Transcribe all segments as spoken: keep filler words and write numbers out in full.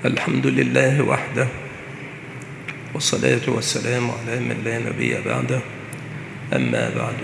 الحمد لله وحده، والصلاة والسلام على من لا نبي بعده. أما بعد،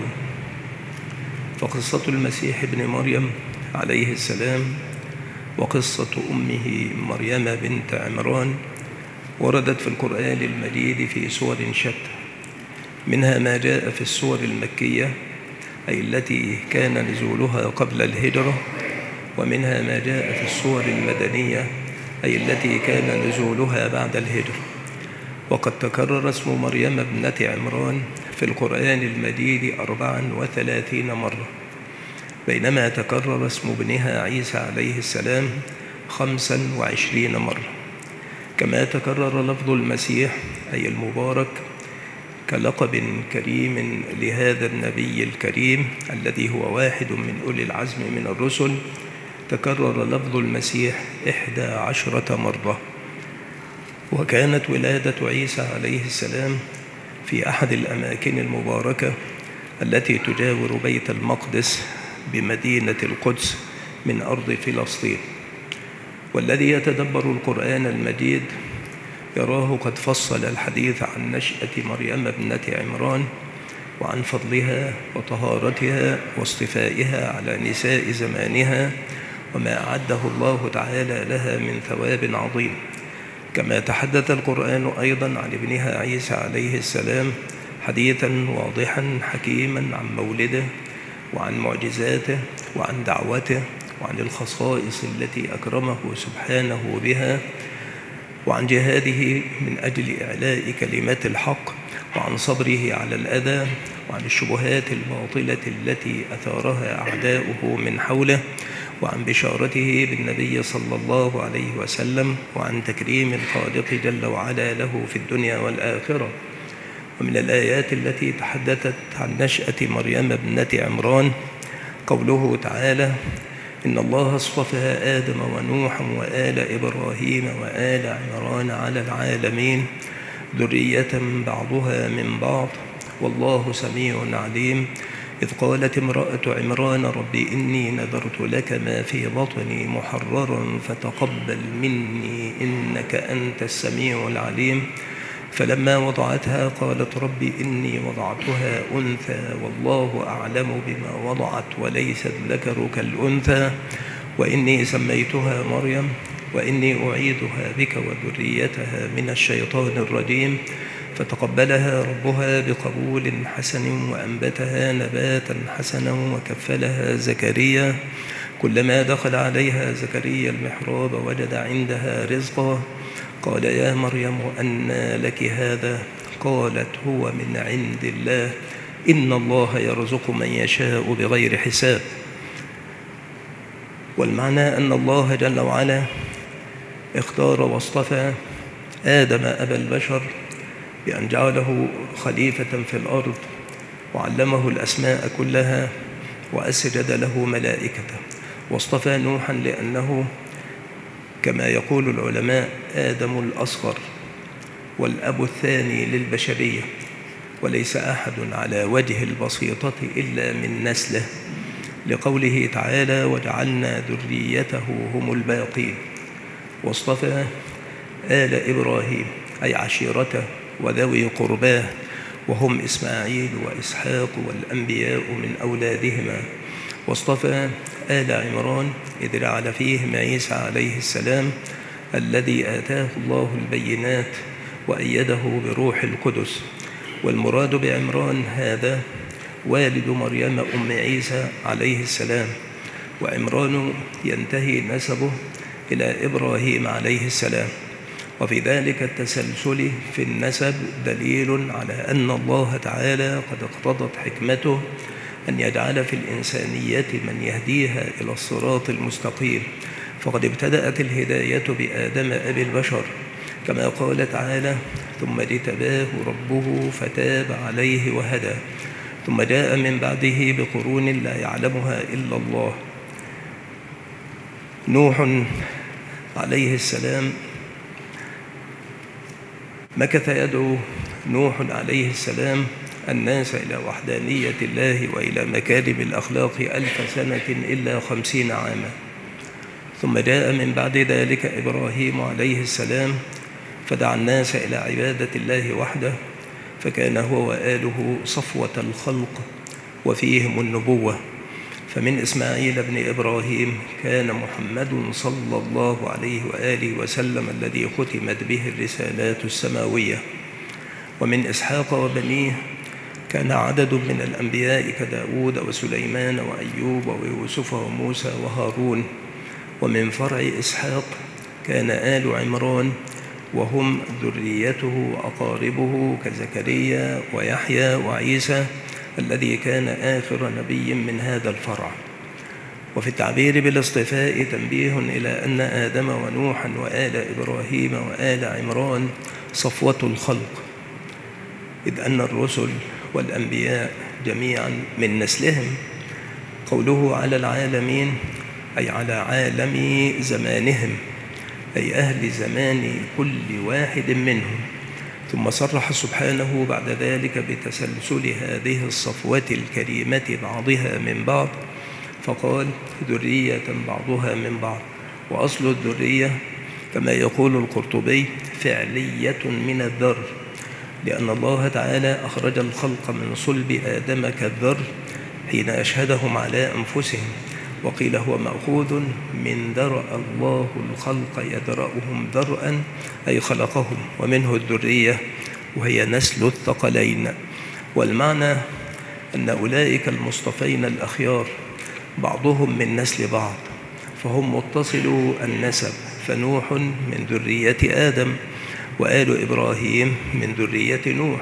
فقصة المسيح ابن مريم عليه السلام وقصة أمه مريم بنت عمران وردت في القرآن المجيد في سور شتى، منها ما جاء في السور المكية أي التي كان نزولها قبل الهجرة، ومنها ما جاء في السور المدنية أي التي كان نزولها بعد الهجرة. وقد تكرر اسم مريم ابنة عمران في القرآن المجيد أربعا وثلاثين مرة، بينما تكرر اسم ابنها عيسى عليه السلام خمسا وعشرين مرة. كما تكرر لفظ المسيح أي المبارك كلقب كريم لهذا النبي الكريم الذي هو واحد من أولي العزم من الرسل، تكرر لفظ المسيح إحدى عشرة مرة. وكانت ولادة عيسى عليه السلام في أحد الأماكن المباركة التي تجاور بيت المقدس بمدينة القدس من أرض فلسطين. والذي يتدبر القرآن المجيد يراه قد فصل الحديث عن نشأة مريم ابنة عمران وعن فضلها وطهارتها واصطفائها على نساء زمانها وما أعده الله تعالى لها من ثواب عظيم. كما تحدث القرآن أيضا عن ابنها عيسى عليه السلام حديثا واضحا حكيما عن مولده وعن معجزاته وعن دعوته وعن الخصائص التي أكرمه سبحانه بها وعن جهاده من أجل إعلاء كلمات الحق وعن صبره على الأذى وعن الشبهات الباطلة التي أثارها أعداؤه من حوله وعن بشارته بالنبي صلى الله عليه وسلم وعن تكريم الخالق جل وعلا له في الدنيا والآخرة. ومن الآيات التي تحدثت عن نشأة مريم ابنة عمران قوله تعالى: إن الله اصطفى آدم ونوحا وآل إبراهيم وآل عمران على العالمين ذرية بعضها من بعض والله سميع عليم. إذ قالت امرأة عمران رب إني نذرت لك ما في بطني محررا فتقبل مني إنك أنت السميع العليم. فلما وضعتها قالت رب إني وضعتها أنثى والله أعلم بما وضعت وليس الذكر كالأنثى وإني سميتها مريم وإني أعيدها بك وذريتها من الشيطان الرجيم. فتقبلها ربها بقبول حسن وأنبتها نباتا حسنا وكفلها زكريا. كلما دخل عليها زكريا المحراب وجد عندها رزقا قال يا مريم أنى لك هذا؟ قالت هو من عند الله إن الله يرزق من يشاء بغير حساب. والمعنى أن الله جل وعلا اختار واصطفى آدم أبا البشر بأن جعله خليفة في الأرض وعلمه الأسماء كلها وأسجد له ملائكته. واصطفى نوحا لأنه كما يقول العلماء آدم الأصغر والأب الثاني للبشرية، وليس أحد على وجه البسيطة إلا من نسله، لقوله تعالى وجعلنا ذريته هم الباقين. واصطفى آل إبراهيم أي عشيرته وذوي قرباه وهم إسماعيل وإسحاق والأنبياء من أولادهما. واصطفى آل عمران إذ جعل فيهم عيسى عليه السلام الذي آتاه الله البينات وأيده بروح القدس. والمراد بعمران هذا والد مريم أم عيسى عليه السلام، وعمران ينتهي نسبه إلى إبراهيم عليه السلام. وفي ذلك التسلسل في النسب دليل على أن الله تعالى قد اقتضت حكمته أن يجعل في الإنسانية من يهديها إلى الصراط المستقيم، فقد ابتدأت الهداية بآدم أبي البشر كما قال تعالى ثم اجتباه ربه فتاب عليه وهدى. ثم جاء من بعده بقرون لا يعلمها إلا الله. نوح عليه السلام مكث يدعو نوح عليه السلام الناس إلى وحدانية الله وإلى مكارم الأخلاق ألف سنة إلا خمسين عاما، ثم جاء من بعد ذلك إبراهيم عليه السلام فدعا الناس إلى عبادة الله وحده، فكان هو وآله صفوة الخلق وفيهم النبوة. فمن إسماعيل بن إبراهيم كان محمد صلى الله عليه وآله وسلم الذي ختمت به الرسالات السماوية. ومن إسحاق وبنيه كان عدد من الأنبياء كداود وسليمان وأيوب ويوسف وموسى وهارون. ومن فرع إسحاق كان آل عمران وهم ذريته وأقاربه كزكريا ويحيى وعيسى الذي كان آخر نبي من هذا الفرع. وفي التعبير بالاصطفاء تنبيه إلى أن آدم ونوحا وآل إبراهيم وآل عمران صفوة الخلق، إذ أن الرسل والأنبياء جميعا من نسلهم. قوله على العالمين أي على عالم زمانهم، أي أهل زمان كل واحد منهم. ثم صرح سبحانه بعد ذلك بتسلسل هذه الصفوة الكريمة بعضها من بعض، فقال ذرية بعضها من بعض. وأصل الذرية كما يقول القرطبي فعلية من الذر، لأن الله تعالى أخرج الخلق من صلب آدم كالذر حين أشهدهم على أنفسهم، وقيل هو مأخوذ من ذرأ الله الخلق يذرأهم ذرأً أي خلقهم، ومنه الذرية وهي نسل الثقلين. والمعنى أن أولئك المصطفين الأخيار بعضهم من نسل بعض، فهم متصلوا النسب، فنوح من ذرية آدم، وآل إبراهيم من ذرية نوح،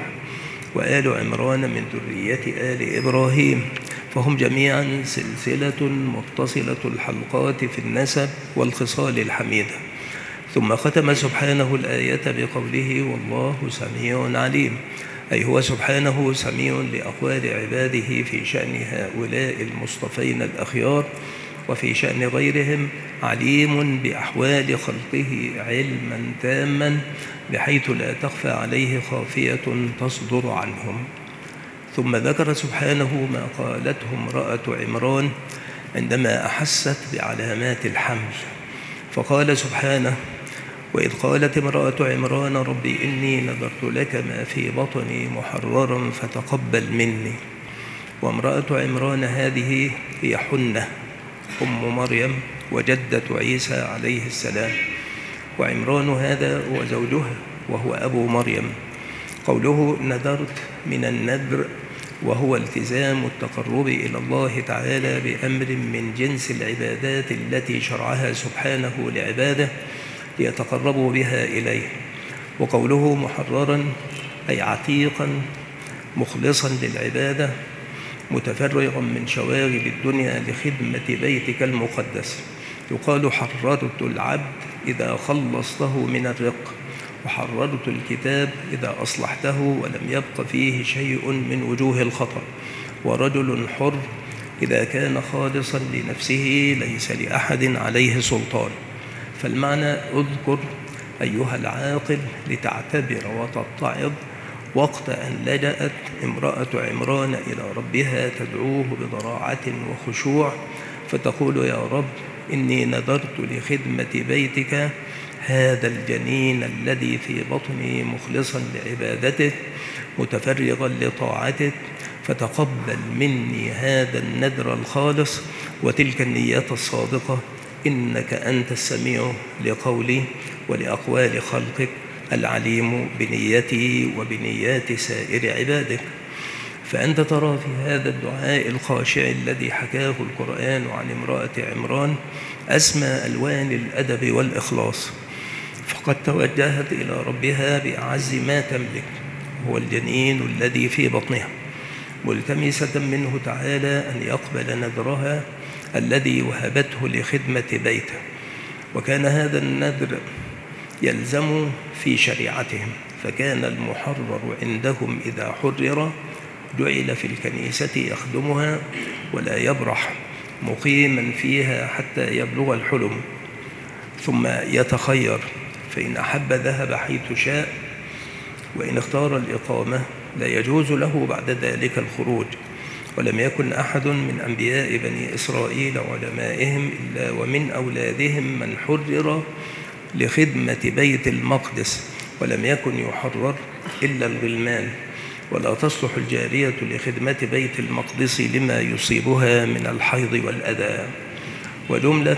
وآل عمران من ذرية آل إبراهيم، فهم جميعا سلسلة متصلة الحلقات في النسب والخصال الحميدة. ثم ختم سبحانه الآية بقوله والله سميع عليم، أي هو سبحانه سميع لأقوال عباده في شأن هؤلاء المصطفين الأخيار، وفي شأن غيرهم عليم بأحوال خلقه علما تاما بحيث لا تخفى عليه خافية تصدر عنهم. ثم ذكر سبحانه ما قالته امرأة عمران عندما أحست بعلامات الحمل، فقال سبحانه وإذ قالت امرأة عمران ربي إني نذرت لك ما في بطني محررا فتقبل مني. وامرأة عمران هذه هي حنة أم مريم وجدة عيسى عليه السلام، وعمران هذا هو زوجها وهو أبو مريم. قوله نذرت من النذر وهو التزام التقرب إلى الله تعالى بأمر من جنس العبادات التي شرعها سبحانه لعباده ليتقربوا بها إليه. وقوله محررا أي عتيقا مخلصا للعبادة متفرغا من شواغل الدنيا لخدمة بيتك المقدس. يقال حررت العبد إذا خلصته من الرق، وحررت الكتاب إذا أصلحته ولم يبق فيه شيء من وجوه الخطأ، ورجل حر إذا كان خالصا لنفسه ليس لأحد عليه سلطان. فالمعنى اذكر أيها العاقل لتعتبر وتتعظ وقت أن لجأت امرأة عمران إلى ربها تدعوه بضراعة وخشوع، فتقول يا رب إني نذرت لخدمة بيتك هذا الجنين الذي في بطني مخلصا لعبادتك متفرغا لطاعتك، فتقبل مني هذا النذر الخالص وتلك النية الصادقة، إنك أنت السميع لقولي ولأقوال خلقك العليم بنيتي وبنيات سائر عبادك. فأنت ترى في هذا الدعاء الخاشع الذي حكاه القرآن عن امرأة عمران أسمى ألوان الأدب والإخلاص، فقد توجهت إلى ربها بأعز ما تملك هو الجنين الذي في بطنها، ملتمسة منه تعالى أن يقبل نذرها الذي وهبته لخدمة بيته. وكان هذا النذر يلزم في شريعتهم، فكان المحرر عندهم إذا حرر جعل في الكنيسة يخدمها ولا يبرح مقيما فيها حتى يبلغ الحلم، ثم يتخير، فإن أحب ذهب حيث شاء، وإن اختار الإقامة لا يجوز له بعد ذلك الخروج. ولم يكن أحد من أنبياء بني إسرائيل وعلمائهم إلا ومن أولادهم من حرر لخدمة بيت المقدس، ولم يكن يحرر إلا الغلمان، ولا تصلح الجارية لخدمة بيت المقدس لما يصيبها من الحيض والأذى. وجملة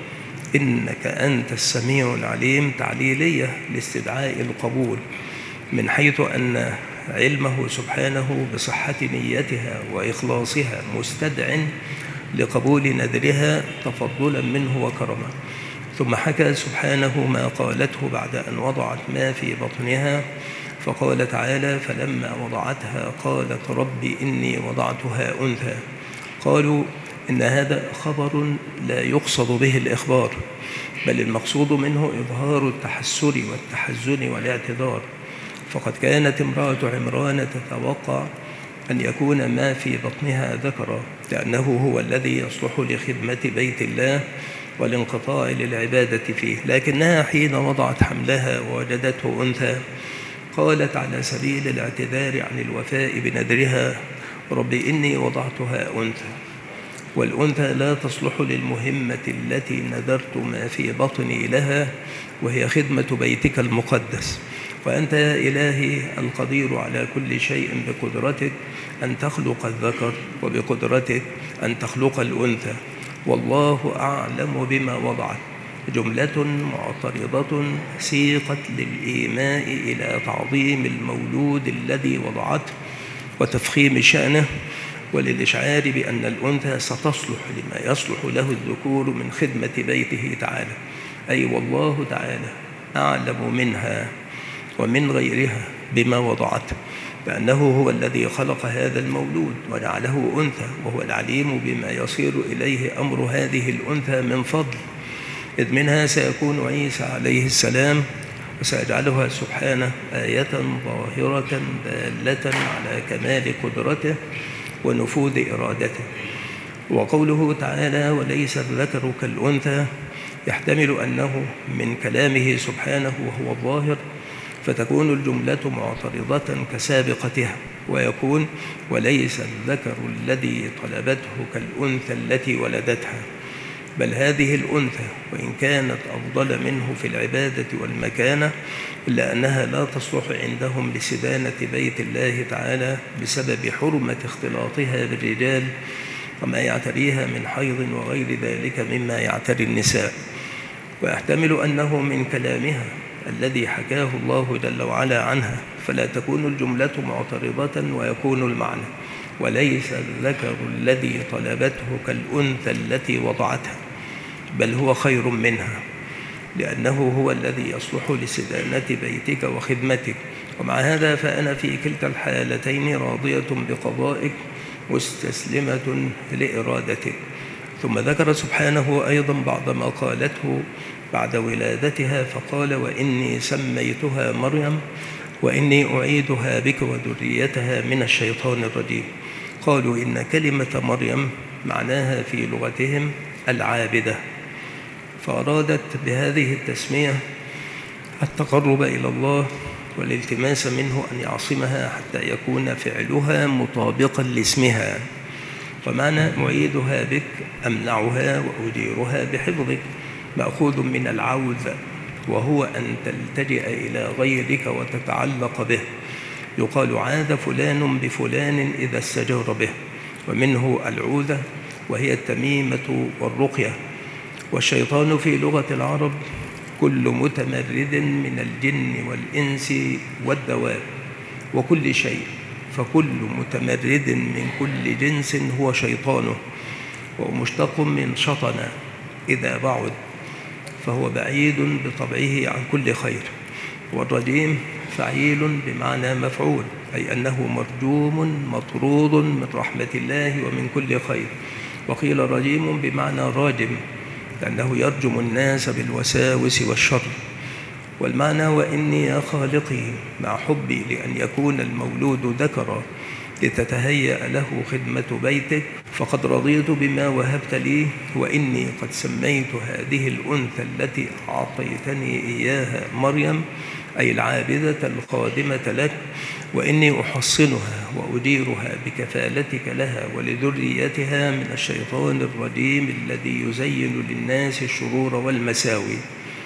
إنك أنت السميع العليم تعليلية لاستدعاء القبول، من حيث أن علمه سبحانه بصحة نيتها وإخلاصها مستدع لقبول نذرها تفضلا منه وكرما. ثم حكى سبحانه ما قالته بعد أن وضعت ما في بطنها، فقال تعالى: فلما وضعتها قالت رب إني وضعتها أنثى. قالوا إن هذا خبر لا يقصد به الإخبار، بل المقصود منه إظهار التحسر والتحزن والاعتذار، فقد كانت امرأة عمران تتوقع أن يكون ما في بطنها ذكرا، لأنه هو الذي يصلح لخدمة بيت الله والانقطاع للعبادة فيه، لكنها حين وضعت حملها ووجدته أنثى قالت على سبيل الاعتذار عن الوفاء بنذرها: رب إني وضعتها أنثى، والأنثى لا تصلح للمهمة التي نذرت ما في بطني لها، وهي خدمة بيتك المقدس. وأنت يا إلهي القدير على كل شيء بقدرتك أن تخلق الذكر، وبقدرتك أن تخلق الأنثى، والله أعلم بما وضعت. جملة معترضة سيقت للإيماء إلى تعظيم المولود الذي وضعته وتفخيم شأنه، وللإشعار بأن الأنثى ستصلح لما يصلح له الذكور من خدمة بيته تعالى، أي والله تعالى أعلم منها ومن غيرها بما وضعته، لأنه هو الذي خلق هذا المولود وجعله أنثى، وهو العليم بما يصير إليه أمر هذه الأنثى من فضل، إذ منها سيكون عيسى عليه السلام، وسيجعلها سبحانه آية ظاهرة دالة على كمال قدرته ونفوذ إرادته. وقوله تعالى: وليس الذكر كالأنثى، يحتمل أنه من كلامه سبحانه وهو الظاهر، فتكون الجملة معترضة كسابقتها، ويكون: وليس الذكر الذي طلبته كالأنثى التي ولدتها، بل هذه الأنثى وإن كانت أفضل منه في العبادة والمكانة، إلا أنها لا تصلح عندهم لسدانة بيت الله تعالى بسبب حرمة اختلاطها بالرجال وما يعتريها من حيض وغير ذلك مما يعتري النساء. ويحتمل أنه من كلامها الذي حكاه الله جل وعلا عنها، فلا تكون الجملة معترضة ويكون المعنى: وليس الذكر الذي طلبته كالأنثى التي وضعتها، بل هو خير منها، لأنه هو الذي يصلح لسدانة بيتك وخدمتك. ومع هذا فأنا في كلتا الحالتين راضية بقضائك مستسلمة لإرادتك. ثم ذكر سبحانه أيضا بعض ما قالته بعد ولادتها، فقال: وإني سميتها مريم وإني أعيدها بك وذريتها من الشيطان الرجيم. قالوا إن كلمة مريم معناها في لغتهم العابدة، فأرادت بهذه التسمية التقرب إلى الله والالتماس منه أن يعصمها حتى يكون فعلها مطابقا لاسمها. ومعنى أعيدها بك أمنعها وأجيرها بحفظك مأخوذ من العوذ، وهو أن تلتجئ إلى غيرك وتتعلق به. يقال: عاذ فلان بفلان إذا استجار به، ومنه العوذة وهي التميمة والرقية. والشيطان في لغة العرب كل متمرد من الجن والإنس والدواب وكل شيء، فكل متمرد من كل جنس هو شيطانه، ومشتق من شطن إذا بعد، فهو بعيد بطبعه عن كل خير. والرجيم فعيل بمعنى مفعول، أي أنه مرجوم مطرود من رحمة الله ومن كل خير. وقيل رجيم بمعنى راجم، لأنه يرجم الناس بالوساوس والشر. والمعنى: وإني يا خالقي مع حبي لأن يكون المولود ذكرا لتتهيأ له خدمة بيتك، فقد رضيت بما وهبت لي، وإني قد سميت هذه الأنثى التي أعطيتني إياها مريم، أي العابدة الخادمة لك، وإني أحصنها وأديرها بكفالتك لها ولذريتها من الشيطان الرجيم الذي يزين للناس الشرور والمساوي.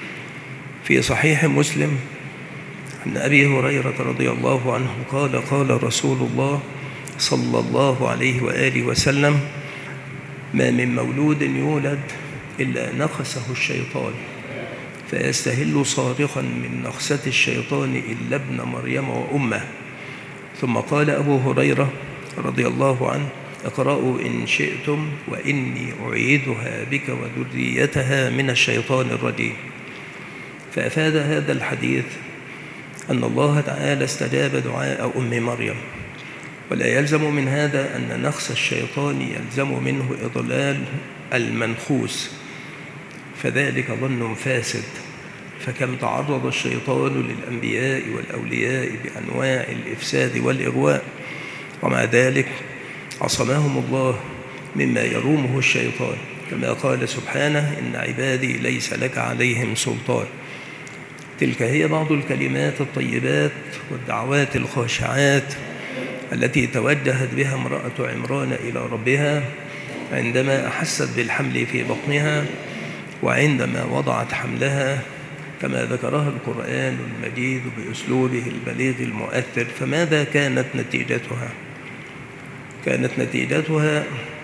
في صحيح مسلم عن أبي هريرة رضي الله عنه قال قال رسول الله صلى الله عليه وآله وسلم: ما من مولود يولد إلا نخسه الشيطان فيستهل صارخا من نخسة الشيطان إلا ابن مريم وأمه. ثم قال أبو هريرة رضي الله عنه: اقرأوا إن شئتم وإني أعيذها بك وذريتها من الشيطان الرجيم. فأفاد هذا الحديث أن الله تعالى استجاب دعاء أم مريم، ولا يلزم من هذا أن نخس الشيطان يلزم منه إضلال المنخوس، فذلك ظن فاسد. فكم تعرض الشيطان للأنبياء والأولياء بأنواع الإفساد والإغواء، ومع ذلك عصمهم الله مما يرومه الشيطان، كما قال سبحانه: إن عبادي ليس لك عليهم سلطان. تلك هي بعض الكلمات الطيبات والدعوات الخاشعات التي توجهت بها امرأة عمران إلى ربها عندما أحست بالحمل في بطنها وعندما وضعت حملها، كما ذكرها القرآن المجيد بأسلوبه البليغ المؤثر. فماذا كانت نتيجتها؟ كانت نتيجتها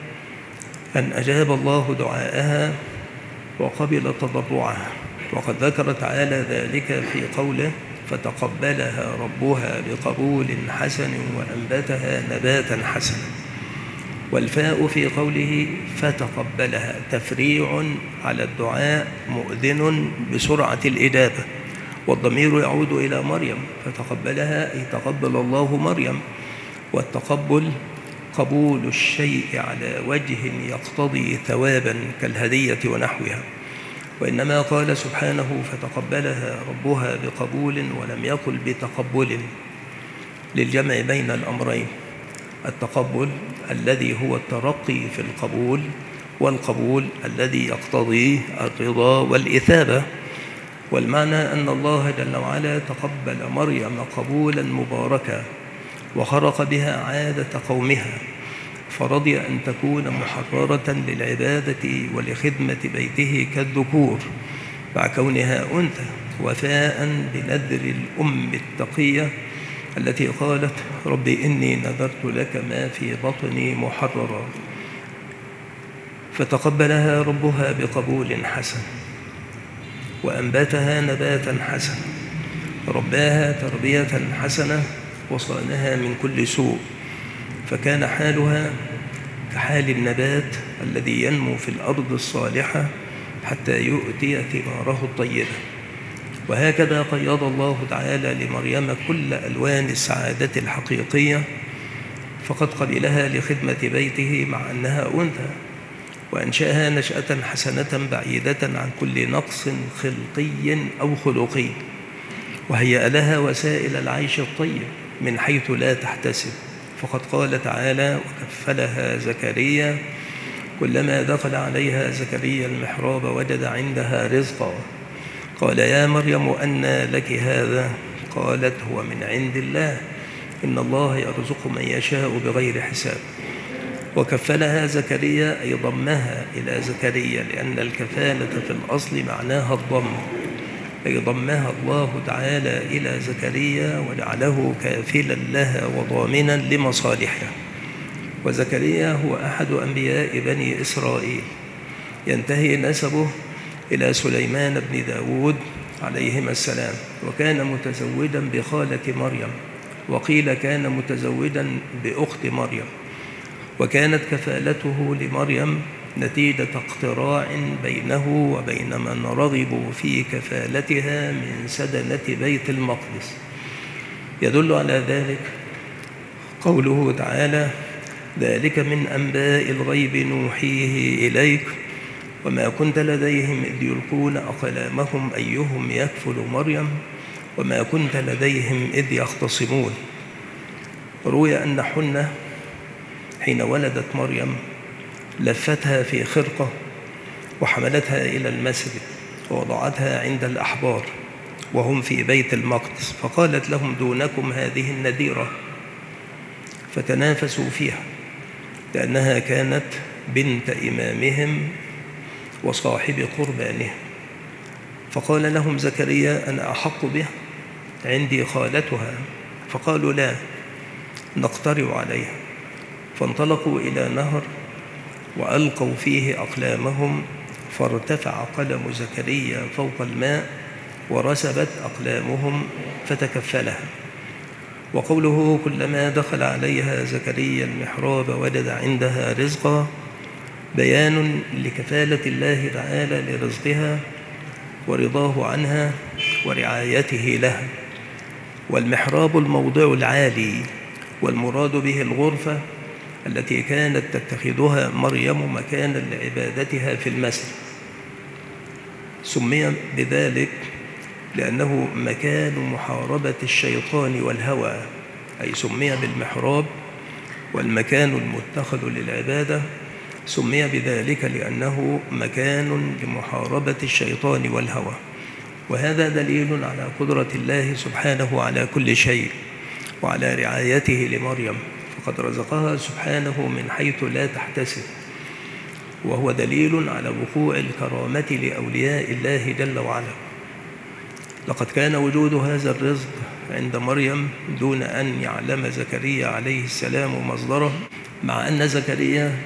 أن أجاب الله دعاءها وقبل تضرعها، وقد ذكر تعالى ذلك في قوله: فتقبلها ربها بقبول حسن وأنبتها نباتا حسنا. والفاء في قوله فتقبلها تفريع على الدعاء مؤذن بسرعة الإجابة، والضمير يعود إلى مريم، فتقبلها أي تقبل الله مريم. والتقبل قبول الشيء على وجه يقتضي ثوابا كالهدية ونحوها، وإنما قال سبحانه فتقبلها ربها بقبول ولم يقل بتقبل، للجمع بين الأمرين: التقبل الذي هو الترقي في القبول، والقبول الذي يقتضي الرضا والإثابة. والمعنى أن الله جل وعلا تقبل مريم قبولا مباركا وخرق بها عادة قومها، فرضي أن تكون محررة للعبادة ولخدمة بيته كالذكور مع كونها أنثى، وفاء بنذر الأم التقية التي قالت: ربي إني نذرت لك ما في بطني محررا. فتقبلها ربها بقبول حسن وأنبتها نباتا حسنا، رباها تربية حسنة وصانها من كل سوء، فكان حالها كحال النبات الذي ينمو في الأرض الصالحة حتى يؤتي ثماره الطيبة. وهكذا قيض الله تعالى لمريم كل ألوان السعادة الحقيقية، فقد قبلها لخدمة بيته مع أنها أنثى، وأنشأها نشأة حسنة بعيدة عن كل نقص خلقي أو خلقي، وهيأ لها وسائل العيش الطيب من حيث لا تحتسب. فقد قال تعالى: وكفلها زكريا كلما دخل عليها زكريا المحراب وجد عندها رزقا قال يا مريم أنى لك هذا؟ قالت: هو من عند الله، إن الله يرزق من يشاء بغير حساب. وكفلها زكريا أي ضمها إلى زكريا، لأن الكفالة في الأصل معناها الضم، أي ضمها الله تعالى إلى زكريا وجعله كافلا لها وضامنا لمصالحها. وزكريا هو أحد أنبياء بني إسرائيل، ينتهي نسبه إلى سليمان بن داود عليهما السلام، وكان متزوجا بخالة مريم، وقيل كان متزوجا بأخت مريم. وكانت كفالته لمريم نتيجة اقتراع بينه وبين من رغبوا في كفالتها من سدنة بيت المقدس. يدل على ذلك قوله تعالى: ذلك من أنباء الغيب نوحيه إليك وما كنت لديهم إذ يلقون أقلامهم أيهم يكفل مريم وما كنت لديهم إذ يختصمون. روي أن حنة حين ولدت مريم لفتها في خرقة وحملتها إلى المسجد ووضعتها عند الأحبار، وهم في بيت المقدس، فقالت لهم دونكم هذه النذيرة، فتنافسوا فيها لأنها كانت بنت إمامهم وصاحب قربانهم. فقال لهم زكريا أنا أحق بها، عندي خالتها. فقالوا لا، نقترب عليها. فانطلقوا إلى نهر وألقوا فيه أقلامهم، فارتفع قلم زكريا فوق الماء ورسبت أقلامهم فتكفلها. وقوله كلما دخل عليها زكريا المحراب وجد عندها رزقا، بيان لكفالة الله تعالى لرزقها ورضاه عنها ورعايته لها. والمحراب الموضع العالي، والمراد به الغرفة التي كانت تتخذها مريم مكانا لعبادتها في المسجد. سمي بذلك لأنه مكان محاربة الشيطان والهوى، أي سمي بالمحراب. والمكان المتخذ للعبادة سمي بذلك لأنه مكان لمحاربة الشيطان والهوى. وهذا دليل على قدرة الله سبحانه على كل شيء وعلى رعايته لمريم، فقد رزقها سبحانه من حيث لا تحتسب، وهو دليل على وقوع الكرامة لأولياء الله جل وعلا. لقد كان وجود هذا الرزق عند مريم دون أن يعلم زكريا عليه السلام مصدره، مع أن زكريا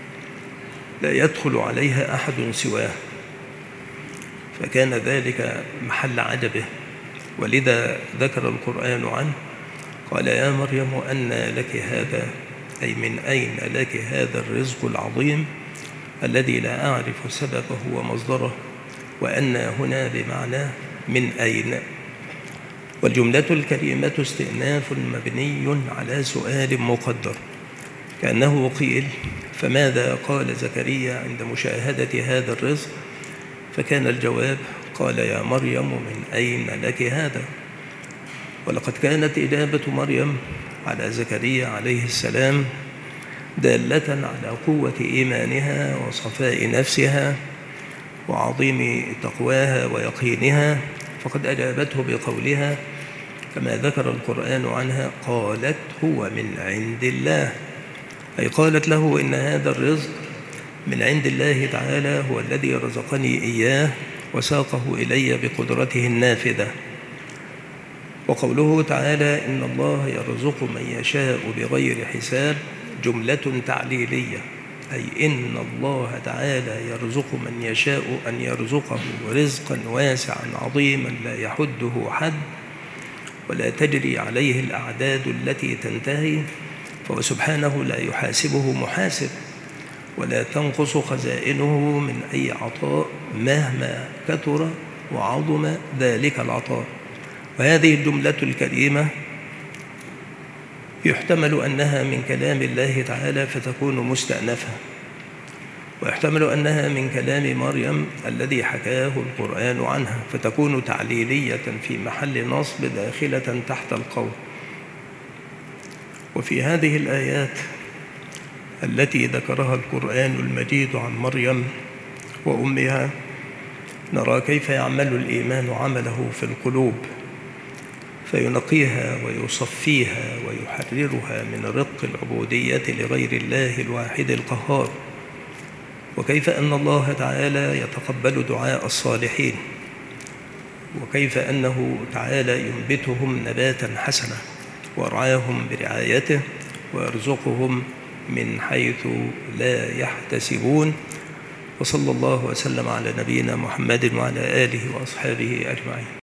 لا يدخل عليها أحد سواه، فكان ذلك محل عجبه. ولذا ذكر القرآن عنه قال يا مريم أنى لك هذا، أي من أين لك هذا الرزق العظيم الذي لا أعرف سببه ومصدره، وأن هنا بمعنى من أين. والجملة الكريمة استئناف مبني على سؤال مقدر، كأنه قيل فماذا قال زكريا عند مشاهدة هذا الرزق؟ فكان الجواب قال يا مريم من أين لك هذا؟ ولقد كانت إجابة مريم على زكريا عليه السلام دالة على قوة إيمانها وصفاء نفسها وعظيم تقواها ويقينها، فقد أجابته بقولها كما ذكر القرآن عنها قالت هو من عند الله، أي قالت له إن هذا الرزق من عند الله تعالى، هو الذي رزقني إياه وساقه إلي بقدرته النافذة. وقوله تعالى إن الله يرزق من يشاء بغير حساب جملة تعليلية، أي إن الله تعالى يرزق من يشاء أن يرزقه رزقا واسعا عظيما لا يحده حد ولا تجري عليه الأعداد التي تنتهي، فهو سبحانه لا يحاسبه محاسب ولا تنقص خزائنه من أي عطاء مهما كثر وعظم ذلك العطاء. وهذه الجملة الكريمة يحتمل أنها من كلام الله تعالى فتكون مستأنفة، ويحتمل أنها من كلام مريم الذي حكاه القرآن عنها فتكون تعليلية في محل نصب داخلة تحت القول. وفي هذه الآيات التي ذكرها القرآن المجيد عن مريم وأمها نرى كيف يعمل الإيمان عمله في القلوب فينقيها ويصفيها ويحررها من رق العبودية لغير الله الواحد القهار، وكيف أن الله تعالى يتقبل دعاء الصالحين، وكيف أنه تعالى ينبتهم نباتا حسنا ويرعاهم برعايته ويرزقهم من حيث لا يحتسبون. وصلى الله وسلم على نبينا محمد وعلى آله وأصحابه أجمعين.